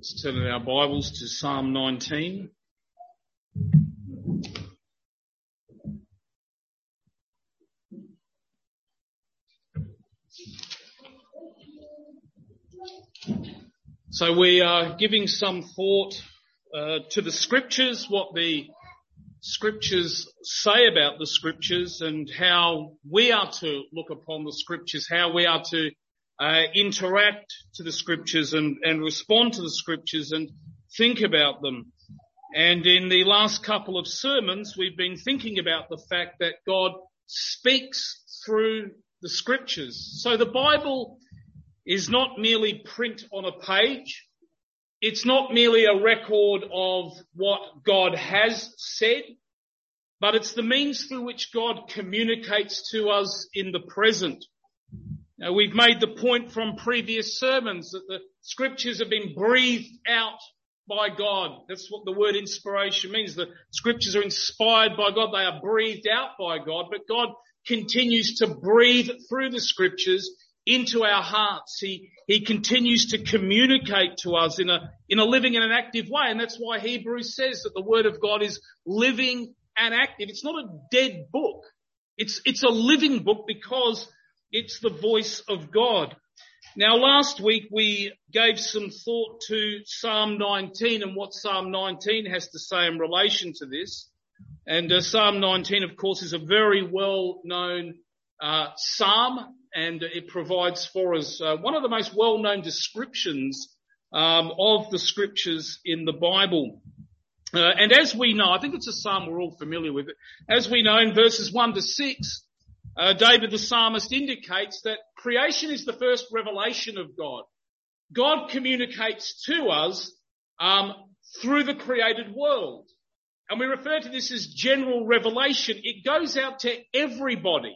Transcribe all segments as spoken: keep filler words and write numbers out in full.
Let's turn our Bibles to Psalm nineteen. So we are giving some thought uh, to the Scriptures, what the Scriptures say about the Scriptures and how we are to look upon the Scriptures, how we are to Uh, interact to the Scriptures and, and respond to the Scriptures and think about them. And in the last couple of sermons, we've been thinking about the fact that God speaks through the Scriptures. So the Bible is not merely print on a page. It's not merely a record of what God has said, but it's the means through which God communicates to us in the present. Now, we've made the point from previous sermons that the Scriptures have been breathed out by God. That's what the word inspiration means. The Scriptures are inspired by God. They are breathed out by God, but God continues to breathe through the Scriptures into our hearts. He, he continues to communicate to us in a, in a living and an active way. And that's why Hebrews says that the Word of God is living and active. It's not a dead book. It's, it's a living book because it's the voice of God. Now, last week we gave some thought to Psalm nineteen and what Psalm nineteen has to say in relation to this. And uh, Psalm nineteen, of course, is a very well-known uh, psalm, and it provides for us uh, one of the most well-known descriptions um, of the Scriptures in the Bible. Uh, and as we know, I think it's a psalm we're all familiar with. As we know, in verses one to six, Uh, David the psalmist indicates that creation is the first revelation of God. God communicates to us um, through the created world. And we refer to this as general revelation. It goes out to everybody.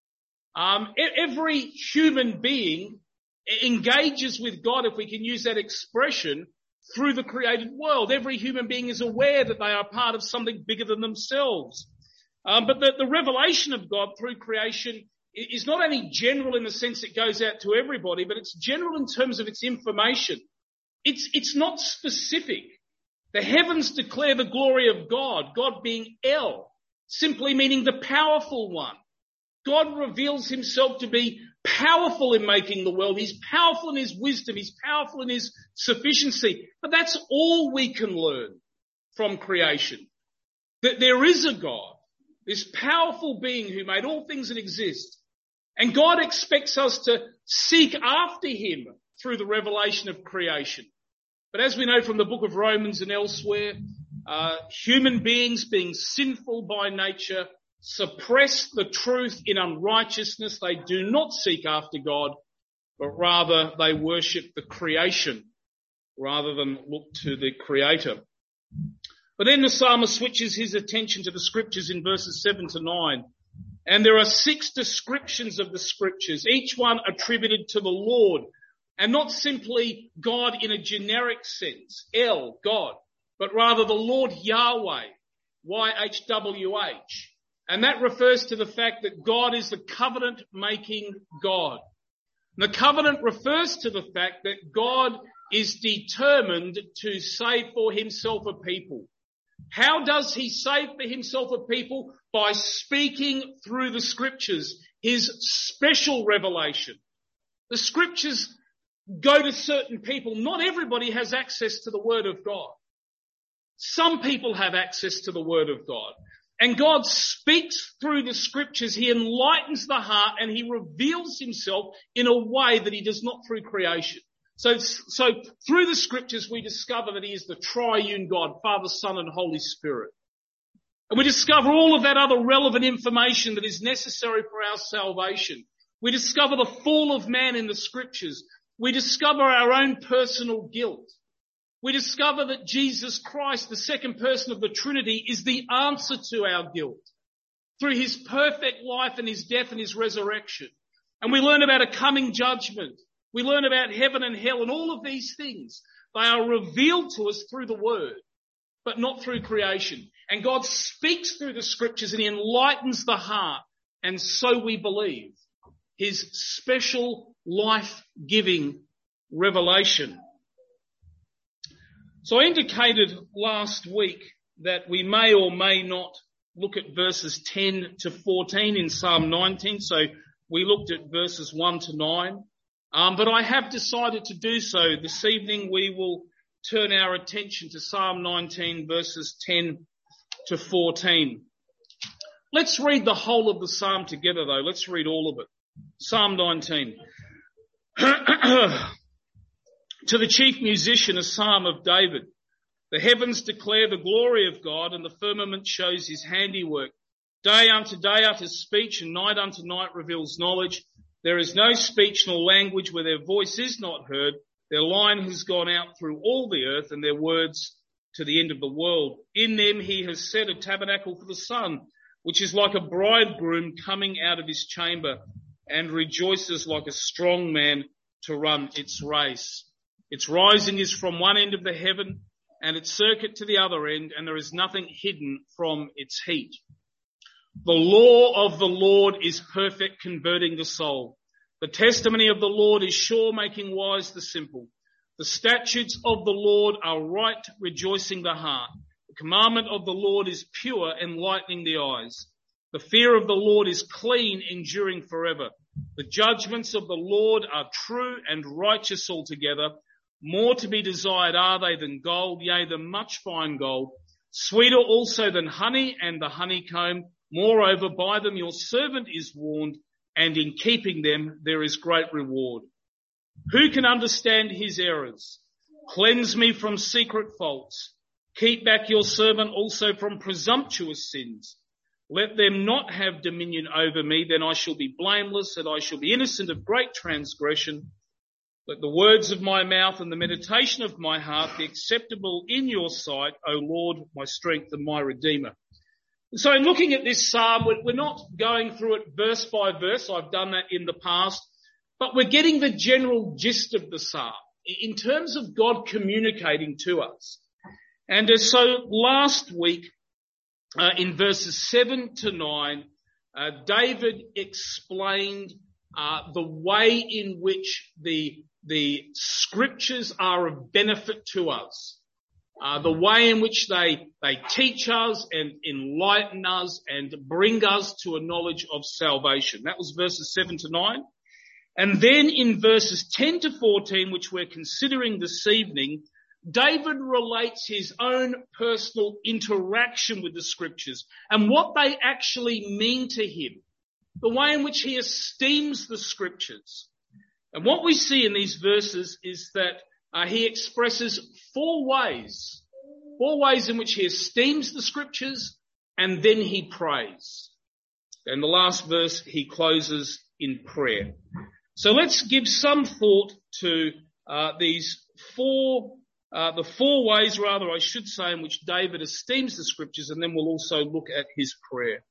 Um, every human being engages with God, if we can use that expression, through the created world. Every human being is aware that they are part of something bigger than themselves. Um, but the, the revelation of God through creation is not only general in the sense it goes out to everybody, but it's general in terms of its information. It's, it's not specific. The heavens declare the glory of God, God being El, simply meaning the powerful one. God reveals himself to be powerful in making the world. He's powerful in his wisdom. He's powerful in his sufficiency. But that's all we can learn from creation. That there is a God, this powerful being who made all things that exist. And God expects us to seek after him through the revelation of creation. But as we know from the book of Romans and elsewhere, uh, human beings being sinful by nature suppress the truth in unrighteousness. They do not seek after God, but rather they worship the creation rather than look to the Creator. But then the psalmist switches his attention to the Scriptures in verses seven to nine. And there are six descriptions of the Scriptures, each one attributed to the Lord. And not simply God in a generic sense, El, God, but rather the Lord Yahweh, Y H W H. And that refers to the fact that God is the covenant-making God. And the covenant refers to the fact that God is determined to save for himself a people. How does he save for himself a people? By speaking through the Scriptures, his special revelation. The Scriptures go to certain people. Not everybody has access to the Word of God. Some people have access to the Word of God. And God speaks through the Scriptures. He enlightens the heart and he reveals himself in a way that he does not through creation. So, so through the Scriptures, we discover that he is the triune God, Father, Son, and Holy Spirit. And we discover all of that other relevant information that is necessary for our salvation. We discover the fall of man in the Scriptures. We discover our own personal guilt. We discover that Jesus Christ, the second person of the Trinity, is the answer to our guilt through his perfect life and his death and his resurrection. And we learn about a coming judgment. We learn about heaven and hell and all of these things. They are revealed to us through the Word, but not through creation. And God speaks through the Scriptures and he enlightens the heart. And so we believe his special life-giving revelation. So I indicated last week that we may or may not look at verses ten to fourteen in Psalm nineteen. So we looked at verses one to nine. Um, but I have decided to do so. This evening we will turn our attention to Psalm nineteen verses ten to fourteen. Let's read the whole of the psalm together though. Let's read all of it. Psalm nineteen. To the chief musician, a psalm of David. The heavens declare the glory of God, and the firmament shows his handiwork. Day unto day utters speech, and night unto night reveals knowledge. There is no speech nor language where their voice is not heard. Their line has gone out through all the earth, and their words to the end of the world. In them he has set a tabernacle for the sun, which is like a bridegroom coming out of his chamber, and rejoices like a strong man to run its race. Its rising is from one end of the heaven, and its circuit to the other end, and there is nothing hidden from its heat. The law of the Lord is perfect, converting the soul. The testimony of the Lord is sure, making wise the simple. The statutes of the Lord are right, rejoicing the heart. The commandment of the Lord is pure, enlightening the eyes. The fear of the Lord is clean, enduring forever. The judgments of the Lord are true and righteous altogether. More to be desired are they than gold, yea, than much fine gold. Sweeter also than honey and the honeycomb. Moreover, by them your servant is warned, and in keeping them there is great reward. Who can understand his errors? Cleanse me from secret faults. Keep back your servant also from presumptuous sins. Let them not have dominion over me, then I shall be blameless, and I shall be innocent of great transgression. Let the words of my mouth and the meditation of my heart be acceptable in your sight, O Lord, my strength and my Redeemer. So in looking at this psalm, we're not going through it verse by verse. I've done that in the past. But we're getting the general gist of the psalm in terms of God communicating to us. And so last week, uh, in verses seven to nine, uh, David explained uh, the way in which the the scriptures are of benefit to us. Uh, the way in which they, they teach us and enlighten us and bring us to a knowledge of salvation. That was verses seven to nine. And then in verses ten to fourteen, which we're considering this evening, David relates his own personal interaction with the scriptures and what they actually mean to him. The way in which he esteems the scriptures. And what we see in these verses is that uh, he expresses four ways, four ways in which he esteems the scriptures, and then he prays. And the last verse, he closes in prayer. So let's give some thought to uh, these four, uh, the four ways, rather, I should say, in which David esteems the scriptures, and then we'll also look at his prayer.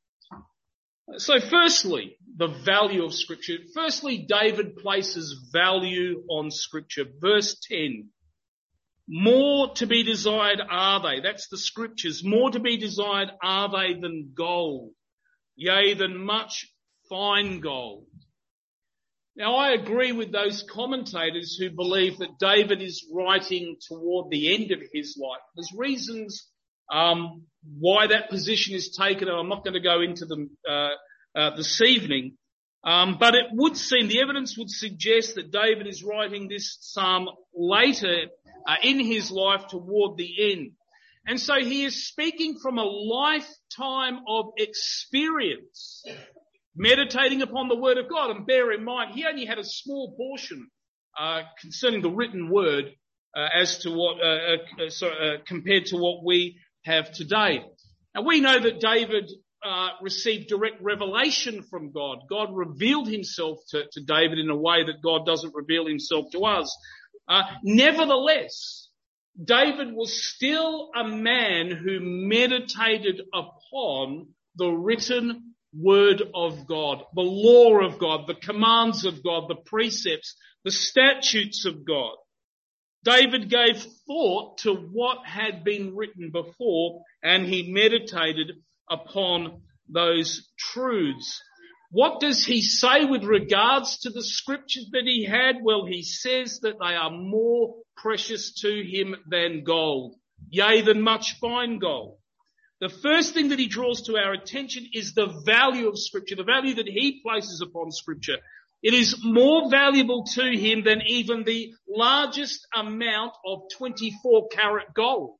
So firstly, the value of scripture. Firstly, David places value on scripture. Verse ten. More to be desired are they. That's the scriptures. More to be desired are they than gold. Yea, than much fine gold. Now I agree with those commentators who believe that David is writing toward the end of his life. There's reasons Um, why that position is taken, and I'm not going to go into them uh, uh, this evening. Um, but it would seem, the evidence would suggest that David is writing this psalm later uh, in his life toward the end. And so he is speaking from a lifetime of experience, meditating upon the word of God. And bear in mind, he only had a small portion uh, concerning the written word uh, as to what, uh, uh, so, uh, compared to what we have today. Now we know that David uh, received direct revelation from God. God revealed himself to, to David in a way that God doesn't reveal himself to us. Uh, nevertheless, David was still a man who meditated upon the written word of God, the law of God, the commands of God, the precepts, the statutes of God. David gave thought to what had been written before, and he meditated upon those truths. What does he say with regards to the scriptures that he had? Well, he says that they are more precious to him than gold, yea, than much fine gold. The first thing that he draws to our attention is the value of scripture, the value that he places upon scripture. It is more valuable to him than even the largest amount of twenty-four karat gold.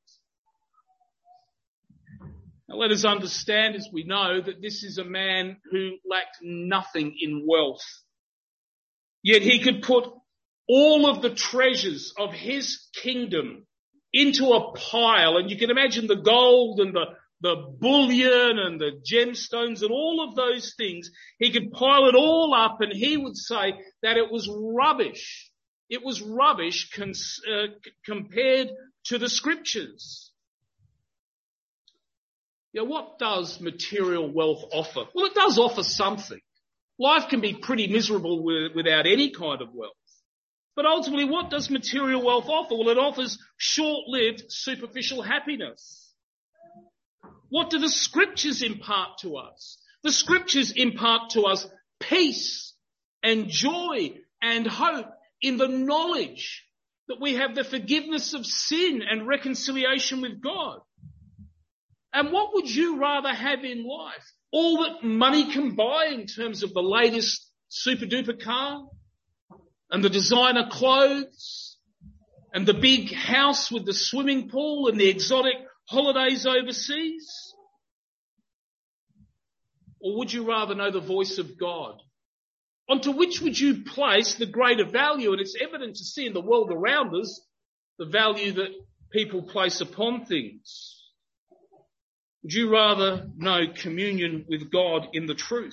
Now let us understand, as we know, that this is a man who lacked nothing in wealth. Yet he could put all of the treasures of his kingdom into a pile, and you can imagine the gold and the, the bullion and the gemstones and all of those things. He could pile it all up, and he would say that it was rubbish. It was rubbish cons- uh, compared to the scriptures. Now, what does material wealth offer? Well, it does offer something. Life can be pretty miserable with, without any kind of wealth. But ultimately, what does material wealth offer? Well, it offers short-lived, superficial happiness. What do the scriptures impart to us? The scriptures impart to us peace and joy and hope in the knowledge that we have the forgiveness of sin and reconciliation with God. And what would you rather have in life? All that money can buy in terms of the latest super duper car and the designer clothes and the big house with the swimming pool and the exotic holidays overseas? Or would you rather know the voice of God? Onto which would you place the greater value? And it's evident to see in the world around us the value that people place upon things. Would you rather know communion with God in the truth?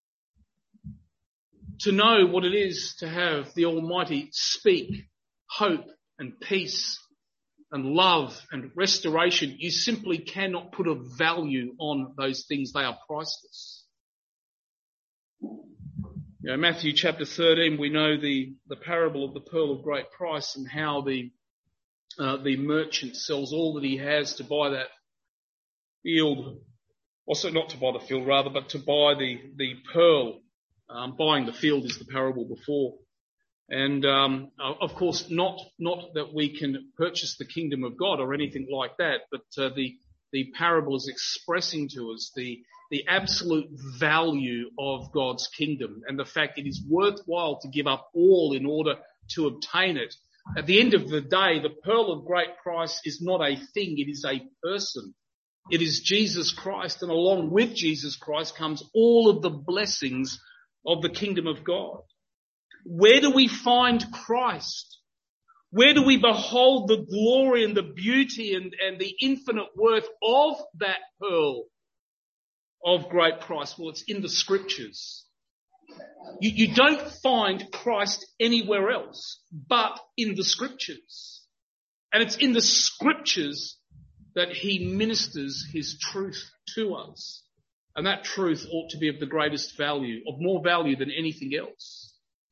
To know what it is to have the Almighty speak hope and peace and love and restoration. You simply cannot put a value on those things. They are priceless. You know, Matthew chapter thirteen, we know the, the parable of the pearl of great price and how the, uh, the merchant sells all that he has to buy that field, also not to buy the field rather, but to buy the, the pearl. Um, buying the field is the parable before. And, um, of course, not, not that we can purchase the kingdom of God or anything like that, but, uh, the, the parable is expressing to us the, the absolute value of God's kingdom and the fact it is worthwhile to give up all in order to obtain it. At the end of the day, the pearl of great price is not a thing, it is a person. It is Jesus Christ, and along with Jesus Christ comes all of the blessings of the kingdom of God. Where do we find Christ? Where do we behold the glory and the beauty and, and the infinite worth of that pearl of great price? Well, it's in the scriptures. You, you don't find Christ anywhere else but in the scriptures. And it's in the scriptures that he ministers his truth to us. And that truth ought to be of the greatest value, of more value than anything else.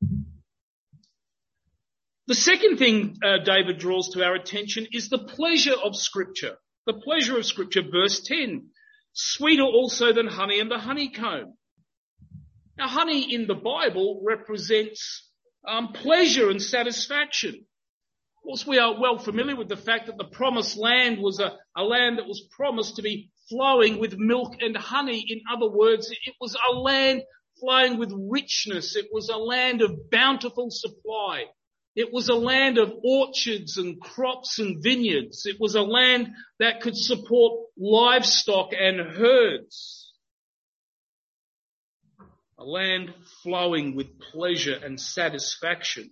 The second thing uh, David draws to our attention is the pleasure of Scripture. The pleasure of Scripture, verse ten. Sweeter also than honey and the honeycomb. Now, honey in the Bible represents um, pleasure and satisfaction. Of course, we are well familiar with the fact that the promised land was a, a land that was promised to be flowing with milk and honey. In other words, it was a land flowing with richness. It was a land of bountiful supply. It was a land of orchards and crops and vineyards. It was a land that could support livestock and herds. A land flowing with pleasure and satisfaction.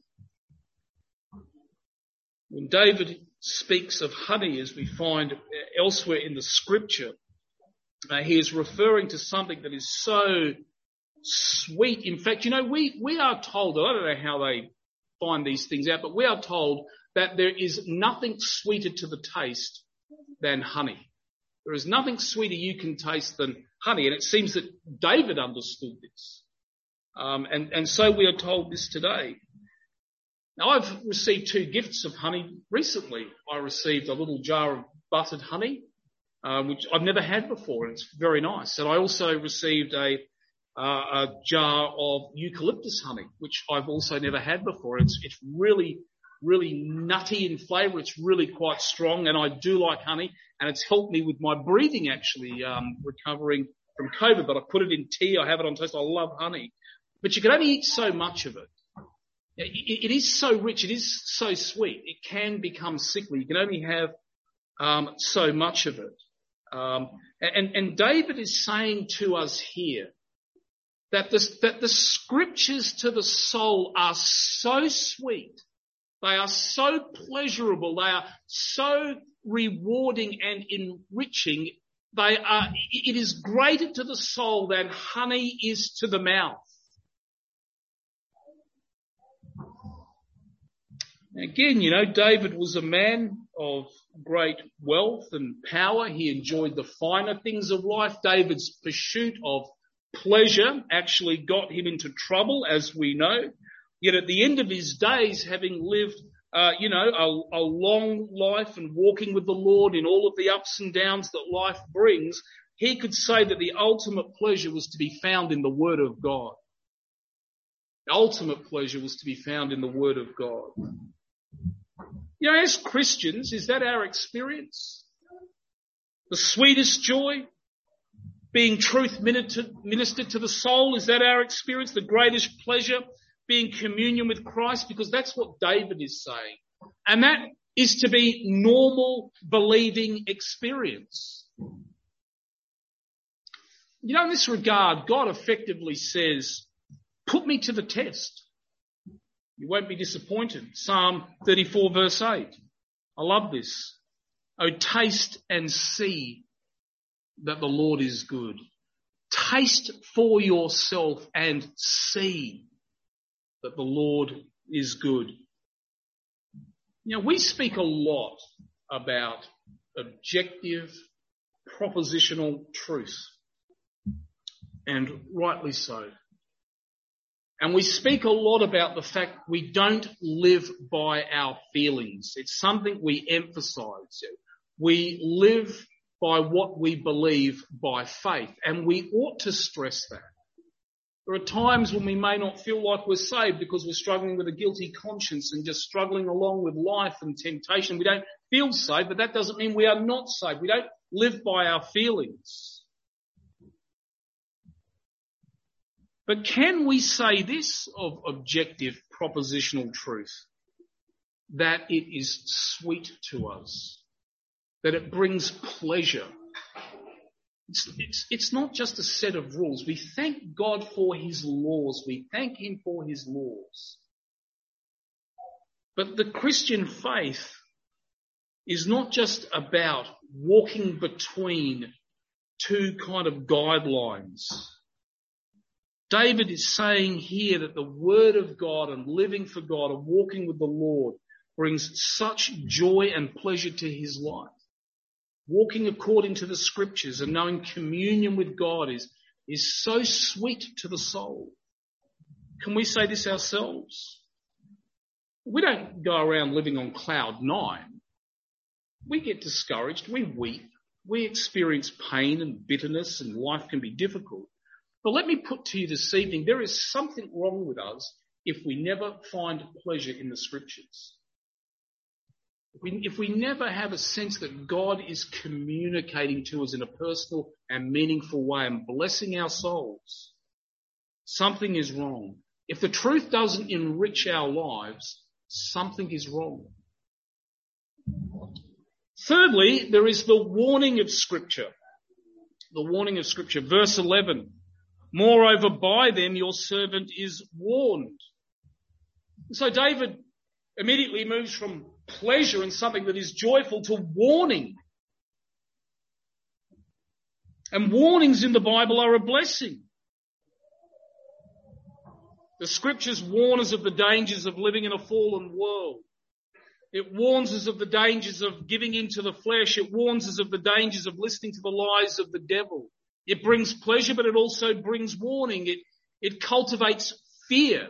When David speaks of honey, as we find elsewhere in the scripture, uh, he is referring to something that is so sweet. In fact, you know, we, we are told, I don't know how they find these things out, but we are told that there is nothing sweeter to the taste than honey. There is nothing sweeter you can taste than honey. And it seems that David understood this. Um, and, and so we are told this today. Now, I've received two gifts of honey recently. I received a little jar of buttered honey, uh, which I've never had before, and it's very nice. And I also received a uh, a jar of eucalyptus honey, which I've also never had before. It's, it's really, really nutty in flavour. It's really quite strong, and I do like honey, and it's helped me with my breathing actually, um, recovering from COVID. But I put it in tea. I have it on toast. I love honey. But you can only eat so much of it. It, it is so rich. It is so sweet. It can become sickly. You can only have um, so much of it. Um, and, and David is saying to us here that the, that the scriptures to the soul are so sweet. They are so pleasurable. They are so rewarding and enriching. They are, it is greater to the soul than honey is to the mouth. Again, you know, David was a man of great wealth and power. He enjoyed the finer things of life. David's pursuit of pleasure actually got him into trouble, as we know. Yet at the end of his days, having lived, uh, you know, a, a long life and walking with the Lord in all of the ups and downs that life brings, he could say that the ultimate pleasure was to be found in the Word of God. The ultimate pleasure was to be found in the Word of God. You know, as Christians, is that our experience? The sweetest joy? Being truth ministered to the soul, is that our experience? The greatest pleasure? Being communion with Christ? Because that's what David is saying. And that is to be normal, believing experience. You know, in this regard, God effectively says, put me to the test. You won't be disappointed. Psalm thirty-four verse eight. I love this. Oh, taste and see that the Lord is good. Taste for yourself and see that the Lord is good. You know, we speak a lot about objective, propositional truth. And rightly so. And we speak a lot about the fact we don't live by our feelings. It's something we emphasize. We live by what we believe by faith, and we ought to stress that. There are times when we may not feel like we're saved because we're struggling with a guilty conscience and just struggling along with life and temptation. We don't feel saved, but that doesn't mean we are not saved. We don't live by our feelings. But can we say this of objective propositional truth? That it is sweet to us. That it brings pleasure. It's, it's, it's not just a set of rules. We thank God for his laws. We thank him for his laws. But the Christian faith is not just about walking between two kind of guidelines. David is saying here that the Word of God and living for God and walking with the Lord brings such joy and pleasure to his life. Walking according to the Scriptures and knowing communion with God is, is so sweet to the soul. Can we say this ourselves? We don't go around living on cloud nine. We get discouraged. We weep. We experience pain and bitterness, and life can be difficult. But let me put to you this evening, there is something wrong with us if we never find pleasure in the Scriptures. If we, if we never have a sense that God is communicating to us in a personal and meaningful way and blessing our souls, something is wrong. If the truth doesn't enrich our lives, something is wrong. Thirdly, there is the warning of Scripture. The warning of Scripture. Verse eleven. Moreover, by them your servant is warned. So David immediately moves from pleasure in something that is joyful to warning. And warnings in the Bible are a blessing. The Scriptures warn us of the dangers of living in a fallen world. It warns us of the dangers of giving into the flesh. It warns us of the dangers of listening to the lies of the devil. It brings pleasure, but it also brings warning. It, it cultivates fear.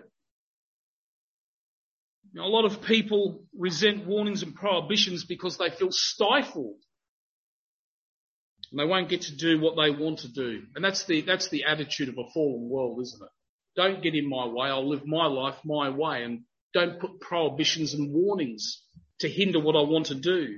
Now, a lot of people resent warnings and prohibitions because they feel stifled. And they won't get to do what they want to do. And that's the, that's the attitude of a fallen world, isn't it? Don't get in my way. I'll live my life my way, and don't put prohibitions and warnings to hinder what I want to do.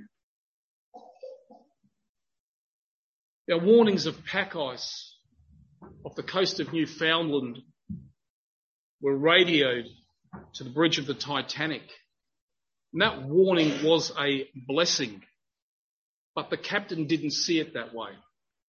There are warnings of pack ice off the coast of Newfoundland were radioed to the bridge of the Titanic. And that warning was a blessing. But the captain didn't see it that way.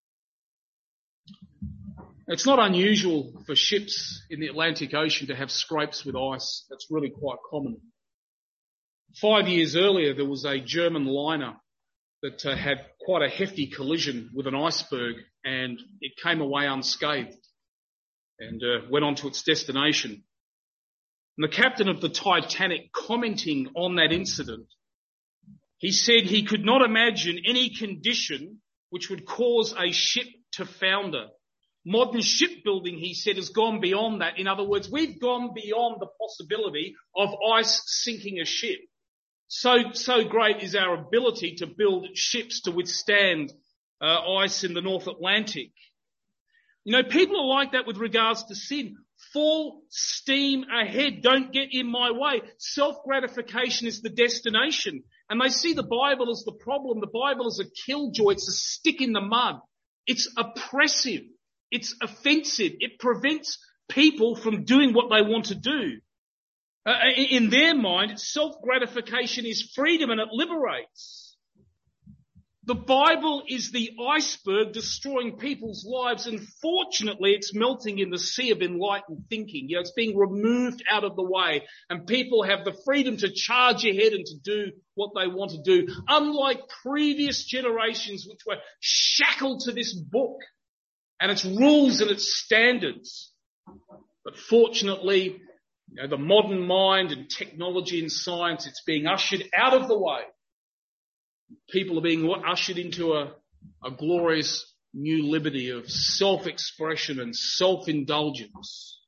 It's not unusual for ships in the Atlantic Ocean to have scrapes with ice. That's really quite common. Five years earlier, there was a German liner that uh, had quite a hefty collision with an iceberg, and it came away unscathed and uh, went on to its destination. And the captain of the Titanic, commenting on that incident, he said he could not imagine any condition which would cause a ship to founder. Modern shipbuilding, he said, has gone beyond that. In other words, we've gone beyond the possibility of ice sinking a ship. So, so great is our ability to build ships to withstand uh, ice in the North Atlantic. You know, people are like that with regards to sin. Full steam ahead. Don't get in my way. Self-gratification is the destination. And they see the Bible as the problem. The Bible is a killjoy. It's a stick in the mud. It's oppressive. It's offensive. It prevents people from doing what they want to do. Uh, in their mind, self-gratification is freedom and it liberates. The Bible is the iceberg destroying people's lives, and fortunately it's melting in the sea of enlightened thinking. You know, it's being removed out of the way, and people have the freedom to charge ahead and to do what they want to do, unlike previous generations which were shackled to this book and its rules and its standards. But fortunately, you know, the modern mind and technology and science, it's being ushered out of the way. People are being ushered into a, a glorious new liberty of self-expression and self-indulgence.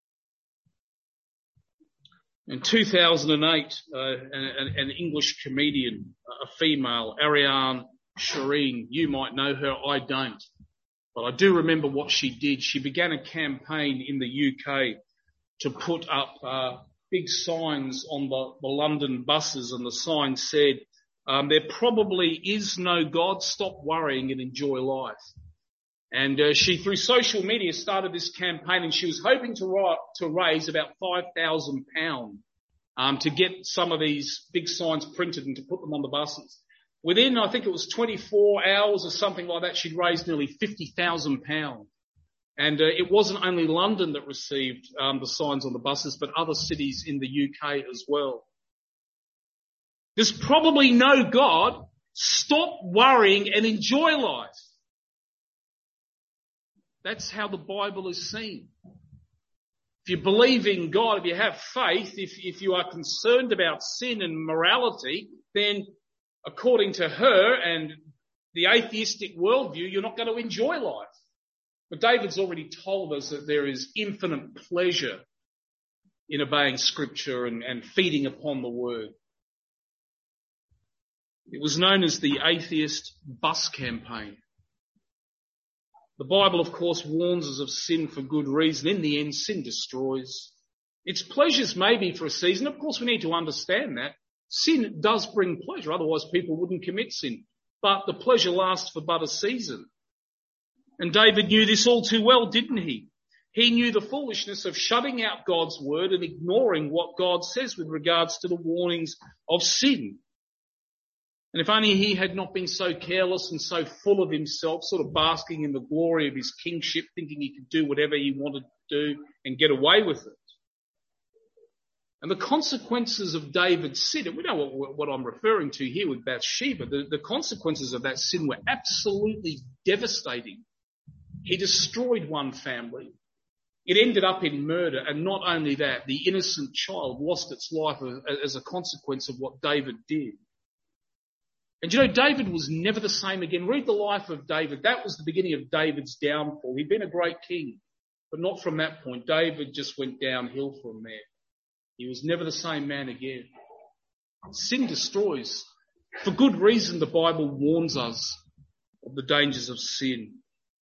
In two thousand eight, uh, an, an English comedian, a female, Ariane Shireen, you might know her, I don't. But I do remember what she did. She began a campaign in the U K to put up uh, big signs on the, the London buses, and the sign said, um, there probably is no God, stop worrying and enjoy life. And uh, she, through social media, started this campaign, and she was hoping to, ri- to raise about five thousand pounds um, to get some of these big signs printed and to put them on the buses. Within, I think it was twenty-four hours or something like that, she'd raised nearly fifty thousand pounds. And uh, it wasn't only London that received um, the signs on the buses, but other cities in the U K as well. There's probably no God. Stop worrying and enjoy life. That's how the Bible is seen. If you believe in God, if you have faith, if, if you are concerned about sin and morality, then according to her and the atheistic worldview, you're not going to enjoy life. But David's already told us that there is infinite pleasure in obeying Scripture and, and feeding upon the Word. It was known as the atheist bus campaign. The Bible, of course, warns us of sin for good reason. In the end, sin destroys. Its pleasures may be for a season. Of course, we need to understand that. Sin does bring pleasure, otherwise people wouldn't commit sin. But the pleasure lasts for but a season. And David knew this all too well, didn't he? He knew the foolishness of shutting out God's word and ignoring what God says with regards to the warnings of sin. And if only he had not been so careless and so full of himself, sort of basking in the glory of his kingship, thinking he could do whatever he wanted to do and get away with it. And the consequences of David's sin, and we know what, what I'm referring to here with Bathsheba, the, the consequences of that sin were absolutely devastating. He destroyed one family. It ended up in murder, and not only that, the innocent child lost its life as a consequence of what David did. And you know, David was never the same again. Read the life of David. That was the beginning of David's downfall. He'd been a great king, but not from that point. David just went downhill from there. He was never the same man again. Sin destroys. For good reason, the Bible warns us. of the dangers of sin.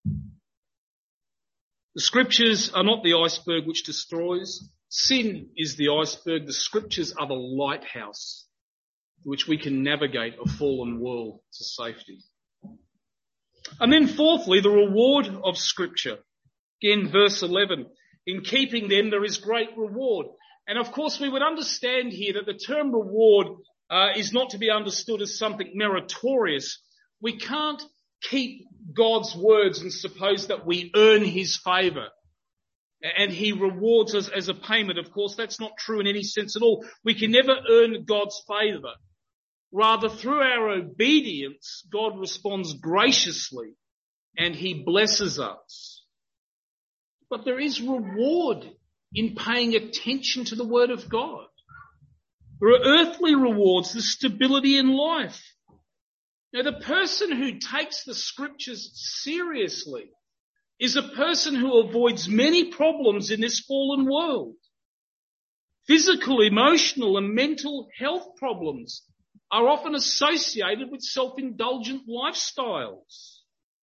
The scriptures are not the iceberg which destroys. Sin is the iceberg. The scriptures are the lighthouse which we can navigate a fallen world to safety. And then fourthly, the reward of scripture. Again, verse eleven. In keeping them, there is great reward. And of course, we would understand here that the term reward uh, is not to be understood as something meritorious. We can't keep God's words and suppose that we earn his favour and he rewards us as a payment. Of course, that's not true in any sense at all. We can never earn God's favour. Rather, through our obedience, God responds graciously and he blesses us. But there is reward in paying attention to the word of God. There are earthly rewards, the stability in life. Now, the person who takes the scriptures seriously is a person who avoids many problems in this fallen world. Physical, emotional, and mental health problems are often associated with self-indulgent lifestyles.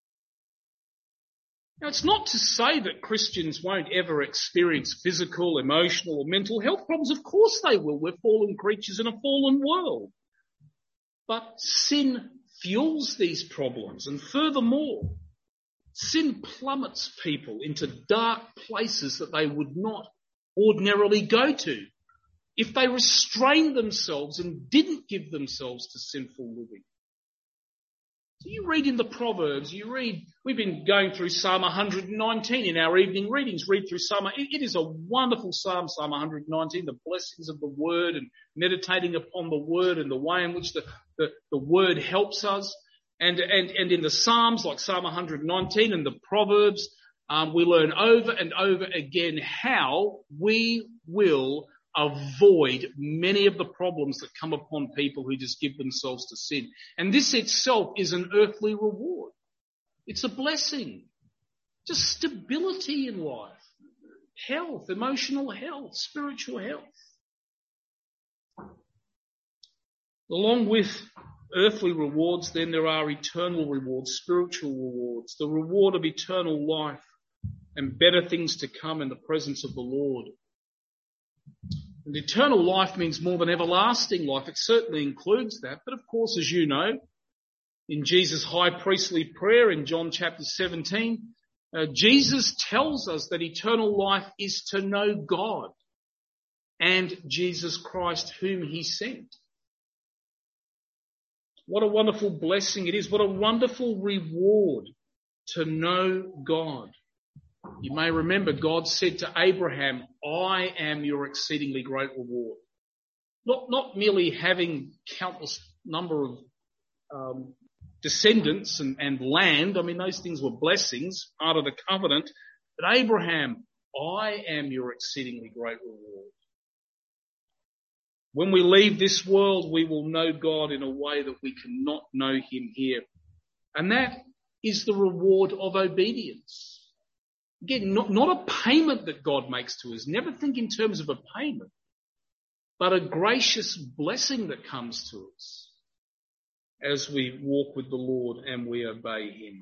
Now, it's not to say that Christians won't ever experience physical, emotional, or mental health problems. Of course they will. We're fallen creatures in a fallen world. But sin fuels these problems. And furthermore, sin plummets people into dark places that they would not ordinarily go to if they restrained themselves and didn't give themselves to sinful living. So you read in the Proverbs, you read, we've been going through Psalm one nineteen in our evening readings, read through Psalm, it, it is a wonderful Psalm, Psalm one nineteen, the blessings of the word and meditating upon the word and the way in which the, the, the word helps us. And, and, and in the Psalms, like Psalm one nineteen and the Proverbs, um, we learn over and over again how we will avoid many of the problems that come upon people who just give themselves to sin. And this itself is an earthly reward. It's a blessing. Just stability in life. Health, emotional health, spiritual health. Along with earthly rewards, then there are eternal rewards, spiritual rewards, the reward of eternal life and better things to come in the presence of the Lord. And eternal life means more than everlasting life. It certainly includes that. But of course, as you know, in Jesus' high priestly prayer in John chapter seventeen, uh, Jesus tells us that eternal life is to know God and Jesus Christ whom he sent. What a wonderful blessing it is. What a wonderful reward to know God. You may remember God said to Abraham, I am your exceedingly great reward. Not, not merely having countless number of um, descendants and, and land. I mean, those things were blessings, part of the covenant. But Abraham, I am your exceedingly great reward. When we leave this world, we will know God in a way that we cannot know him here. And that is the reward of obedience. Again, not, not a payment that God makes to us. Never think in terms of a payment, but a gracious blessing that comes to us as we walk with the Lord and we obey him.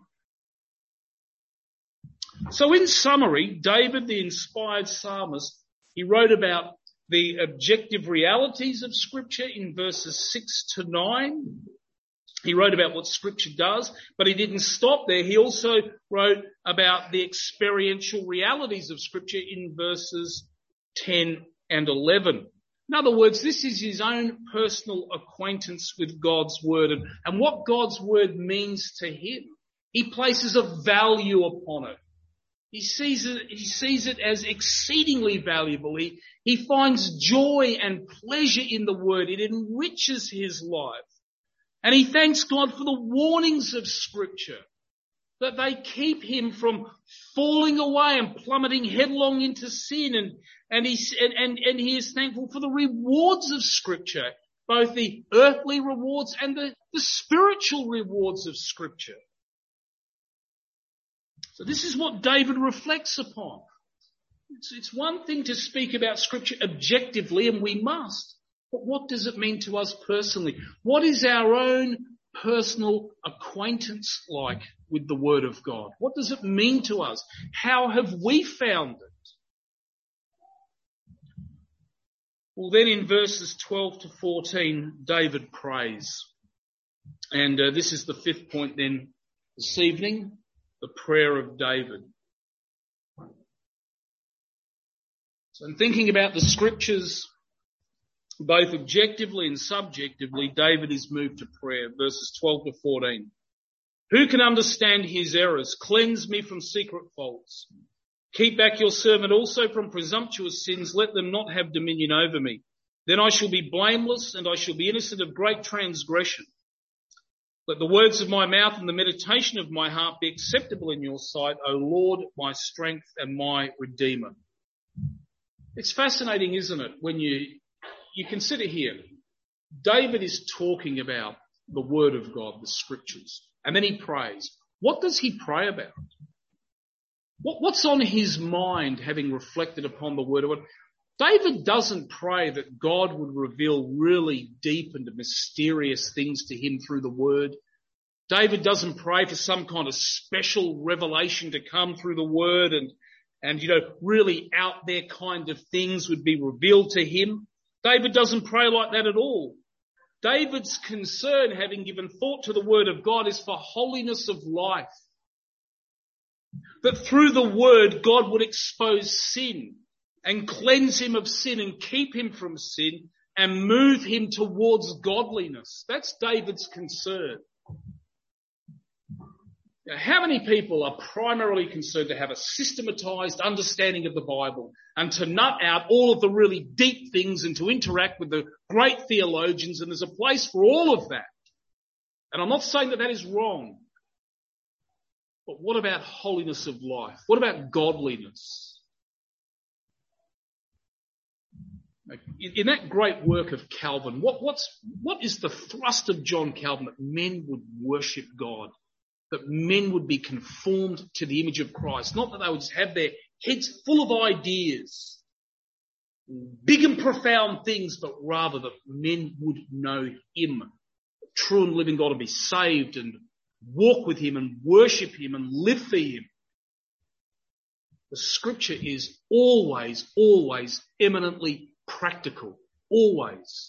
So in summary, David, the inspired psalmist, he wrote about the objective realities of Scripture in verses six to nine. He wrote about what Scripture does, but he didn't stop there. He also wrote about the experiential realities of Scripture in verses ten and eleven. In other words, this is his own personal acquaintance with God's Word and, and what God's Word means to him. He places a value upon it. He sees it, he sees it as exceedingly valuable. He, he finds joy and pleasure in the Word. It enriches his life. And he thanks God for the warnings of Scripture, that they keep him from falling away and plummeting headlong into sin. And, and, he, and, and, and he is thankful for the rewards of Scripture, both the earthly rewards and the, the spiritual rewards of Scripture. So this is what David reflects upon. It's, it's one thing to speak about Scripture objectively, and we must. But what does it mean to us personally? What is our own personal acquaintance like with the Word of God? What does it mean to us? How have we found it? Well, then in verses twelve to fourteen, David prays. And uh, this is the fifth point then this evening, the prayer of David. So in thinking about the scriptures, both objectively and subjectively, David is moved to prayer. Verses twelve to fourteen. Who can understand his errors? Cleanse me from secret faults. Keep back your servant also from presumptuous sins. Let them not have dominion over me. Then I shall be blameless and I shall be innocent of great transgression. Let the words of my mouth and the meditation of my heart be acceptable in your sight, O Lord, my strength and my Redeemer. It's fascinating, isn't it, when you, you consider here, David is talking about the Word of God, the Scriptures, and then he prays. What does he pray about? What, what's on his mind having reflected upon the Word of God? David doesn't pray that God would reveal really deep and mysterious things to him through the Word. David doesn't pray for some kind of special revelation to come through the Word and, and, you know, really out there kind of things would be revealed to him. David doesn't pray like that at all. David's concern, having given thought to the Word of God, is for holiness of life. That through the Word, God would expose sin and cleanse him of sin and keep him from sin and move him towards godliness. That's David's concern. Now, how many people are primarily concerned to have a systematized understanding of the Bible and to nut out all of the really deep things and to interact with the great theologians? And there's a place for all of that. And I'm not saying that that is wrong. But what about holiness of life? What about godliness? In that great work of Calvin, what, what's, what is the thrust of John Calvin? That men would worship God, that men would be conformed to the image of Christ, not that they would just have their heads full of ideas, big and profound things, but rather that men would know him, the true and living God, and be saved and walk with him and worship him and live for him. The Scripture is always, always eminently practical. Always.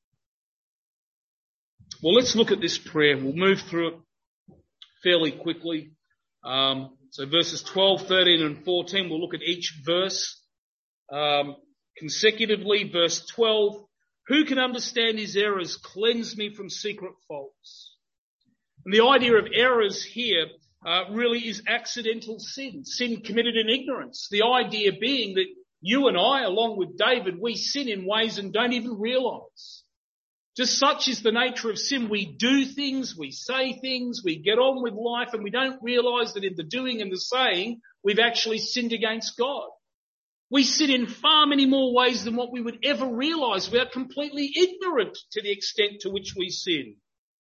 Well, let's look at this prayer. We'll move through it fairly quickly. Um, so verses twelve, thirteen and fourteen, we'll look at each verse um, consecutively. Verse twelve, who can understand his errors? Cleanse me from secret faults. And the idea of errors here uh, really is accidental sin, sin committed in ignorance. The idea being that you and I, along with David, we sin in ways and don't even realise. Just such is the nature of sin. We do things, we say things, we get on with life, and we don't realise that in the doing and the saying, we've actually sinned against God. We sin in far many more ways than what we would ever realise. We are completely ignorant to the extent to which we sin.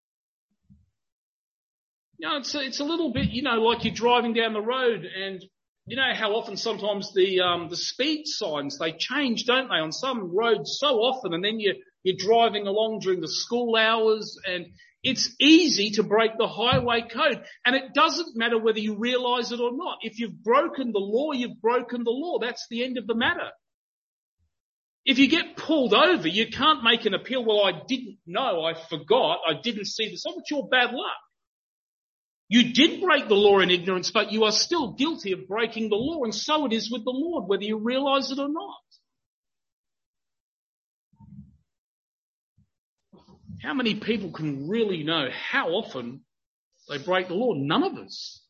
You know, it's a, it's a little bit, you know, like you're driving down the road and you know how often sometimes the um, the speed signs, they change, don't they, on some roads so often, and then you, you're driving along during the school hours and it's easy to break the highway code. And it doesn't matter whether you realise it or not. If you've broken the law, you've broken the law. That's the end of the matter. If you get pulled over, you can't make an appeal, well, I didn't know, I forgot, I didn't see this. Oh, it's your bad luck. You did break the law in ignorance, but you are still guilty of breaking the law, and so it is with the Lord, whether you realise it or not. How many people can really know how often they break the law? None of us.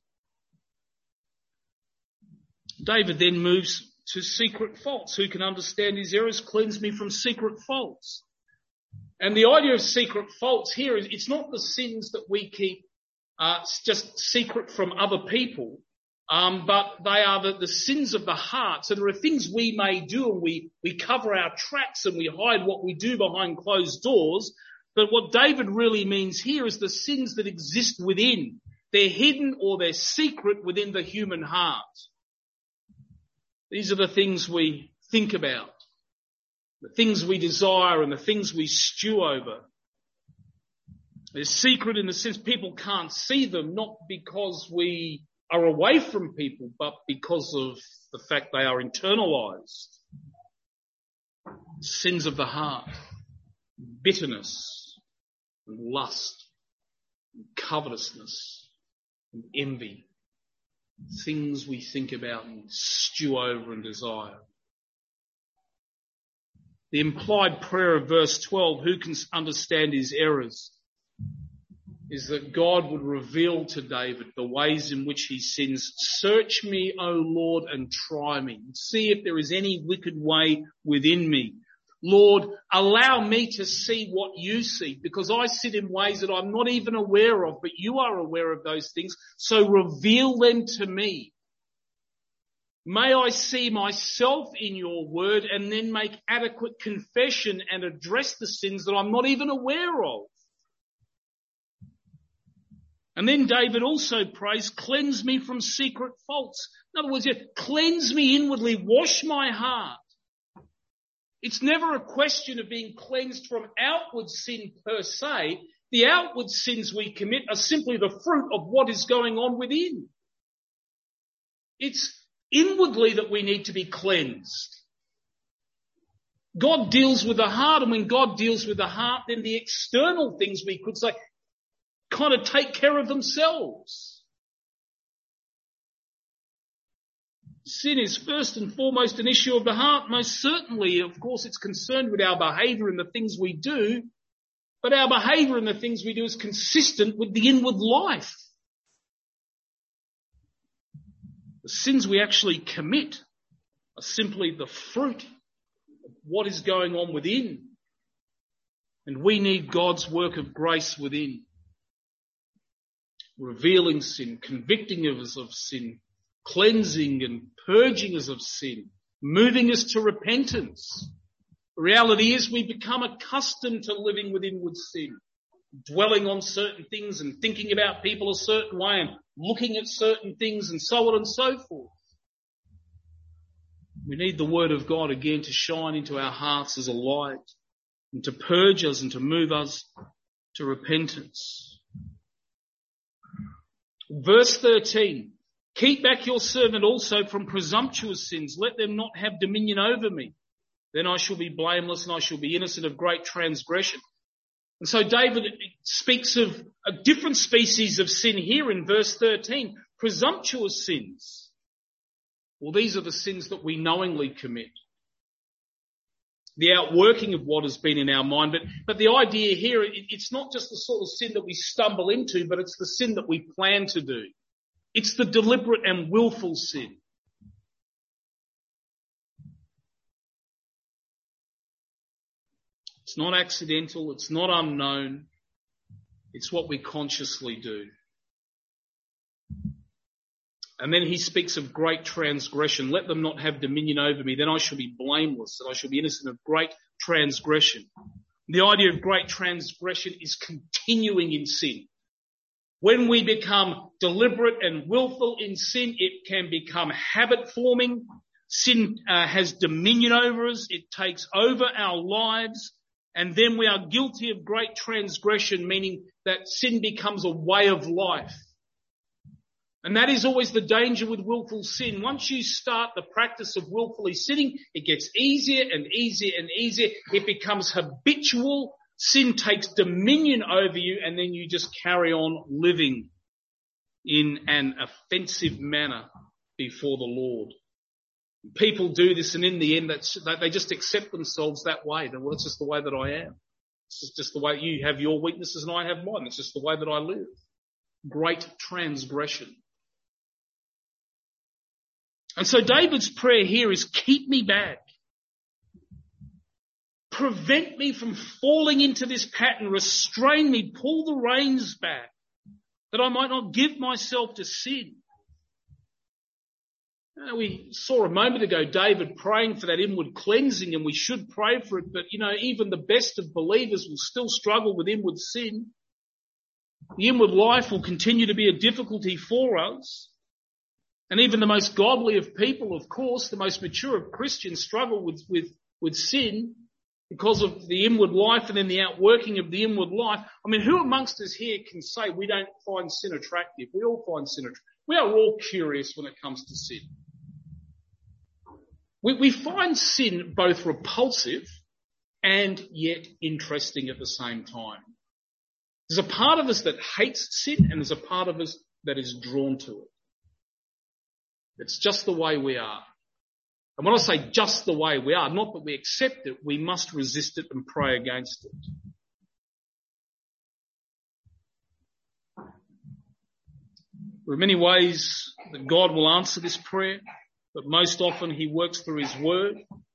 David then moves to secret faults. Who can understand his errors? Cleanse me from secret faults. And the idea of secret faults here is it's not the sins that we keep Uh, just secret from other people, um, but they are the, the sins of the heart. So there are things we may do and we, we cover our tracks and we hide what we do behind closed doors. But what David really means here is the sins that exist within. They're hidden or they're secret within the human heart. These are the things we think about, the things we desire and the things we stew over. They're secret in the sense people can't see them, not because we are away from people, but because of the fact they are internalized. Sins of the heart, bitterness, and lust, and covetousness, and envy. Things we think about and stew over and desire. The implied prayer of verse twelve, who can understand his errors, is that God would reveal to David the ways in which he sins. Search me, O Lord, and try me. See if there is any wicked way within me. Lord, allow me to see what you see, because I sin in ways that I'm not even aware of, but you are aware of those things, so reveal them to me. May I see myself in your word and then make adequate confession and address the sins that I'm not even aware of. And then David also prays, cleanse me from secret faults. In other words, yeah, cleanse me inwardly, wash my heart. It's never a question of being cleansed from outward sin per se. The outward sins we commit are simply the fruit of what is going on within. It's inwardly that we need to be cleansed. God deals with the heart, and when God deals with the heart, then the external things, we could say, kind of take care of themselves. Sin is first and foremost an issue of the heart. Most certainly, of course, it's concerned with our behaviour and the things we do, but our behaviour and the things we do is consistent with the inward life. The sins we actually commit are simply the fruit of what is going on within. And we need God's work of grace within, revealing sin, convicting us of sin, cleansing and purging us of sin, moving us to repentance. The reality is we become accustomed to living with inward sin, dwelling on certain things and thinking about people a certain way and looking at certain things and so on and so forth. We need the word of God again to shine into our hearts as a light and to purge us and to move us to repentance. Verse thirteen. Keep back your servant also from presumptuous sins. Let them not have dominion over me. Then I shall be blameless and I shall be innocent of great transgression. And so David speaks of a different species of sin here in verse thirteen. Presumptuous sins. Well, these are the sins that we knowingly commit. The outworking of what has been in our mind. But, but the idea here, it, it's not just the sort of sin that we stumble into, but it's the sin that we plan to do. It's the deliberate and willful sin. It's not accidental. It's not unknown. It's what we consciously do. And then he speaks of great transgression. Let them not have dominion over me. Then I shall be blameless and I shall be innocent of great transgression. The idea of great transgression is continuing in sin. When we become deliberate and willful in sin, it can become habit forming. Sin uh, has dominion over us. It takes over our lives. And then we are guilty of great transgression, meaning that sin becomes a way of life. And that is always the danger with willful sin. Once you start the practice of willfully sinning, it gets easier and easier and easier. It becomes habitual. Sin takes dominion over you, and then you just carry on living in an offensive manner before the Lord. People do this, and in the end, that's, they just accept themselves that way. Well, it's just the way that I am. It's just the way you have your weaknesses and I have mine. It's just the way that I live. Great transgression. And so David's prayer here is, keep me back. Prevent me from falling into this pattern. Restrain me. Pull the reins back that I might not give myself to sin. Now, we saw a moment ago David praying for that inward cleansing, and we should pray for it. But, you know, even the best of believers will still struggle with inward sin. The inward life will continue to be a difficulty for us. And even the most godly of people, of course, the most mature of Christians struggle with, with, with sin. because of the inward life and then the outworking of the inward life. I mean, who amongst us here can say we don't find sin attractive? We all find sin attractive. We are all curious when it comes to sin. We, we find sin both repulsive and yet interesting at the same time. There's a part of us that hates sin and there's a part of us that is drawn to it. It's just the way we are. And when I say just the way we are, not that we accept it, we must resist it and pray against it. There are many ways that God will answer this prayer, but most often he works through his word.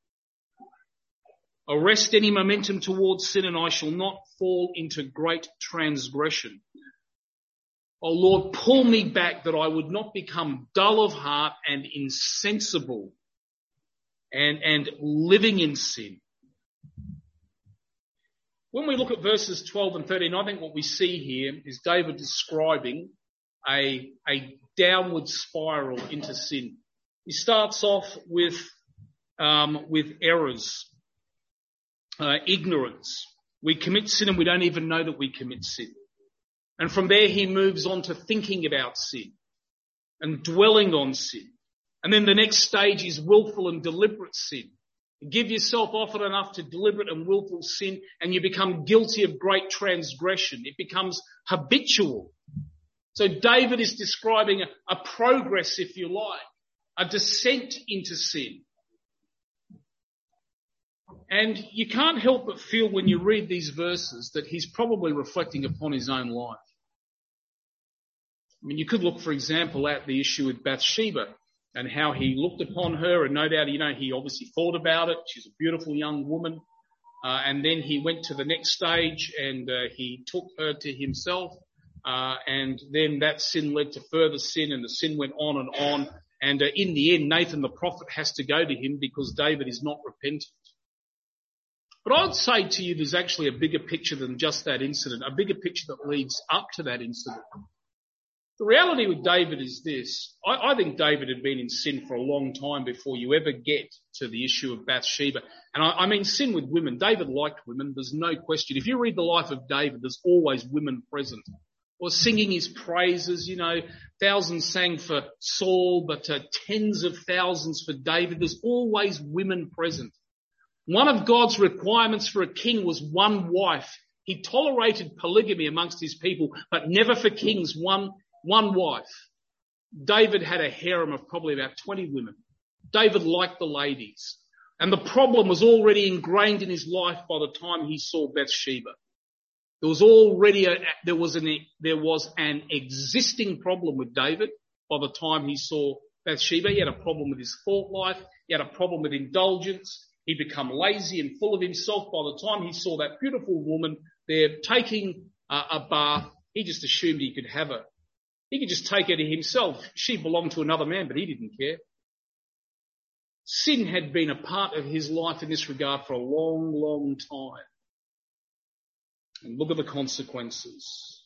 Arrest any momentum towards sin and I shall not fall into great transgression. Oh Lord, pull me back that I would not become dull of heart and insensible and, and living in sin. When we look at verses twelve and thirteen, I think what we see here is David describing a, a downward spiral into sin. He starts off with, um, with errors, uh, ignorance. We commit sin and we don't even know that we commit sin. And from there he moves on to thinking about sin and dwelling on sin. And then the next stage is willful and deliberate sin. You give yourself often enough to deliberate and willful sin and you become guilty of great transgression. It becomes habitual. So David is describing a, a progress, if you like, a descent into sin. And you can't help but feel when you read these verses that he's probably reflecting upon his own life. I mean, you could look, for example, at the issue with Bathsheba and how he looked upon her, and no doubt, you know, he obviously thought about it. She's a beautiful young woman. Uh, and then he went to the next stage and uh, he took her to himself. Uh, and then that sin led to further sin and the sin went on and on. And uh, in the end, Nathan the prophet has to go to him because David is not repentant. But I'd say to you there's actually a bigger picture than just that incident, a bigger picture that leads up to that incident. The reality with David is this. I, I think David had been in sin for a long time before you ever get to the issue of Bathsheba. And I, I mean sin with women. David liked women, there's no question. If you read the life of David, there's always women present. Or singing his praises, you know, thousands sang for Saul, but uh, tens of thousands for David. There's always women present. One of God's requirements for a king was one wife. He tolerated polygamy amongst his people, but never for kings, one, one wife. David had a harem of probably about twenty women. David liked the ladies. And the problem was already ingrained in his life by the time he saw Bathsheba. There was already a, there was an, there was an existing problem with David by the time he saw Bathsheba. He had a problem with his thought life. He had a problem with indulgence. He'd become lazy and full of himself by the time he saw that beautiful woman there taking uh, a bath. He just assumed he could have her. He could just take her to himself. She belonged to another man, but he didn't care. Sin had been a part of his life in this regard for a long, long time. And look at the consequences.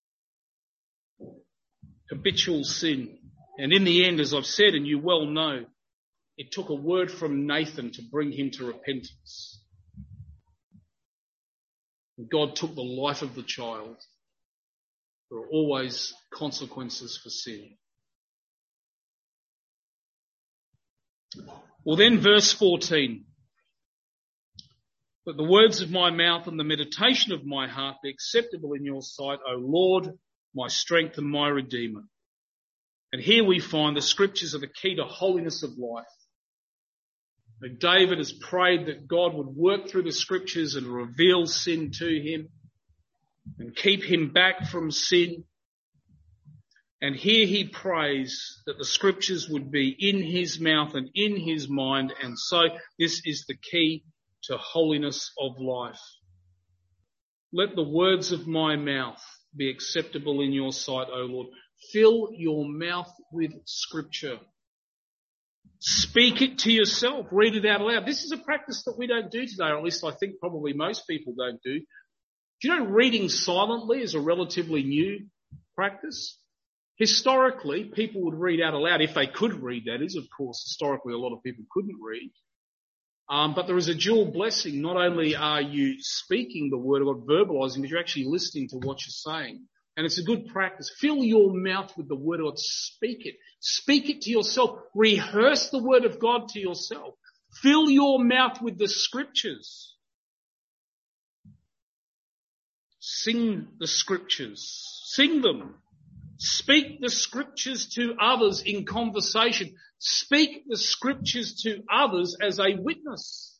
Habitual sin. And in the end, as I've said, and you well know, it took a word from Nathan to bring him to repentance. God took the life of the child. There are always consequences for sin. Well then, verse fourteen. But the words of my mouth and the meditation of my heart be acceptable in your sight, O Lord, my strength and my Redeemer. And here we find the scriptures are the key to holiness of life. But David has prayed that God would work through the scriptures and reveal sin to him and keep him back from sin. And here he prays that the scriptures would be in his mouth and in his mind. And so this is the key to holiness of life. Let the words of my mouth be acceptable in your sight, O Lord. Fill your mouth with scripture. Speak it to yourself. Read it out aloud. This is a practice that we don't do today, or at least I think probably most people don't do. Do you know reading silently is a relatively new practice? Historically, people would read out aloud if they could read, that is. Of course, historically, a lot of people couldn't read. Um, but there is a dual blessing. Not only are you speaking the word of God, verbalizing, but you're actually listening to what you're saying. And it's a good practice. Fill your mouth with the word of God. Speak it. Speak it to yourself. Rehearse the word of God to yourself. Fill your mouth with the scriptures. Sing the scriptures. Sing them. Speak the scriptures to others in conversation. Speak the scriptures to others as a witness.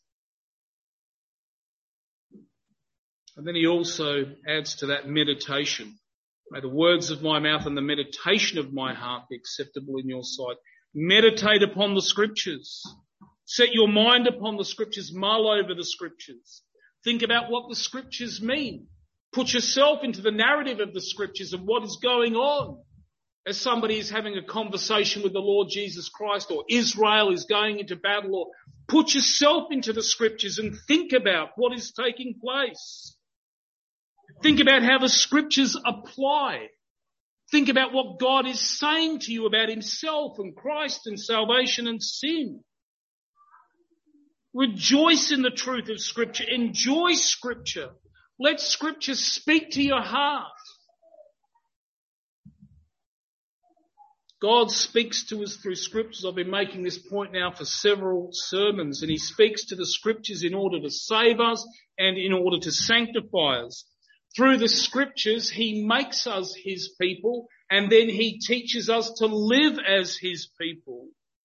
And then he also adds to that meditation. May the words of my mouth and the meditation of my heart be acceptable in your sight. Meditate upon the scriptures. Set your mind upon the scriptures. Mull over the scriptures. Think about what the scriptures mean. Put yourself into the narrative of the scriptures and what is going on. As somebody is having a conversation with the Lord Jesus Christ, or Israel is going into battle, or put yourself into the scriptures and think about what is taking place. Think about how the scriptures apply. Think about what God is saying to you about himself and Christ and salvation and sin. Rejoice in the truth of scripture. Enjoy scripture. Let scripture speak to your heart. God speaks to us through scriptures. I've been making this point now for several sermons, and he speaks to the scriptures in order to save us and in order to sanctify us. Through the scriptures, he makes us his people, and then he teaches us to live as his people.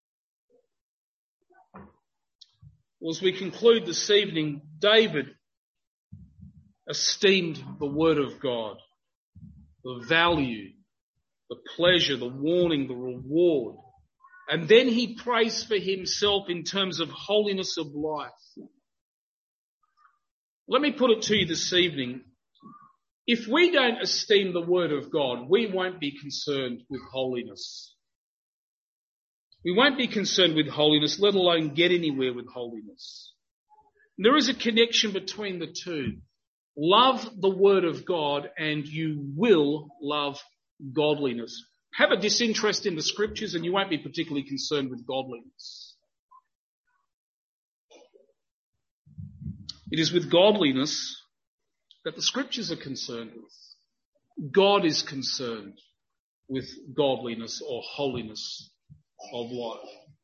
Well, as we conclude this evening, David esteemed the word of God, the value, the pleasure, the warning, the reward. And then he prays for himself in terms of holiness of life. Let me put it to you this evening. If we don't esteem the word of God, we won't be concerned with holiness. We won't be concerned with holiness, let alone get anywhere with holiness. There is a connection between the two. Love the word of God and you will love godliness. Have a disinterest in the scriptures and you won't be particularly concerned with godliness. It is with godliness that the scriptures are concerned with. God is concerned with godliness or holiness of life.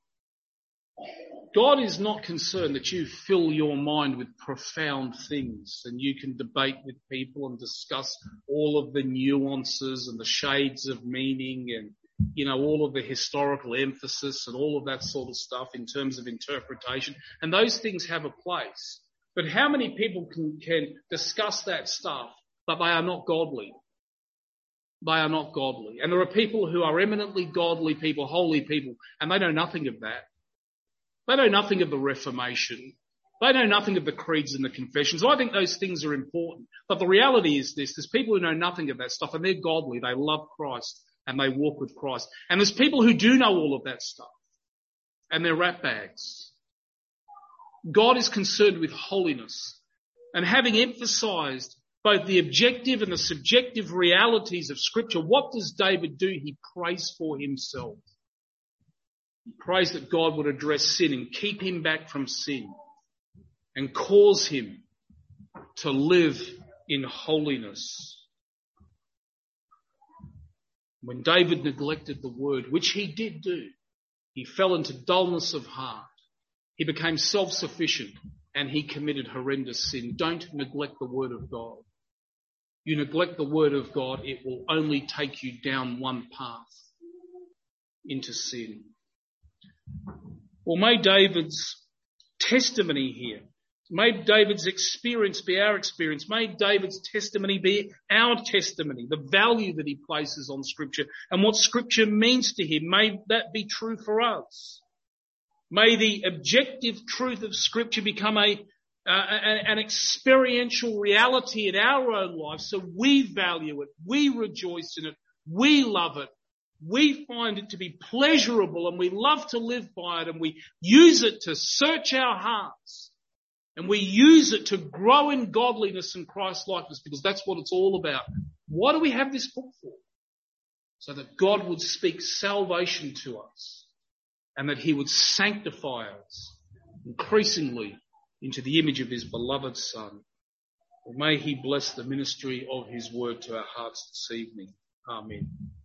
God is not concerned that you fill your mind with profound things and you can debate with people and discuss all of the nuances and the shades of meaning and, you know, all of the historical emphasis and all of that sort of stuff in terms of interpretation. And those things have a place. But how many people can, can discuss that stuff, but they are not godly? They are not godly. And there are people who are eminently godly people, holy people, and they know nothing of that. They know nothing of the Reformation. They know nothing of the creeds and the confessions. I think those things are important. But the reality is this. There's people who know nothing of that stuff and they're godly. They love Christ and they walk with Christ. And there's people who do know all of that stuff and they're ratbags. God is concerned with holiness. And having emphasized both the objective and the subjective realities of Scripture, what does David do? He prays for himself. He prays that God would address sin and keep him back from sin and cause him to live in holiness. When David neglected the word, which he did do, he fell into dullness of heart. He became self-sufficient and he committed horrendous sin. Don't neglect the word of God. You neglect the word of God, it will only take you down one path into sin. Well, may David's testimony here, may David's experience be our experience. May David's testimony be our testimony, the value that he places on Scripture and what Scripture means to him. May that be true for us. May the objective truth of Scripture become a uh, an experiential reality in our own lives, so we value it, we rejoice in it, we love it, we find it to be pleasurable and we love to live by it and we use it to search our hearts and we use it to grow in godliness and Christ-likeness, because that's what it's all about. Why do we have this book for? So that God would speak salvation to us and that he would sanctify us increasingly into the image of his beloved Son. And may he bless the ministry of his word to our hearts this evening. Amen.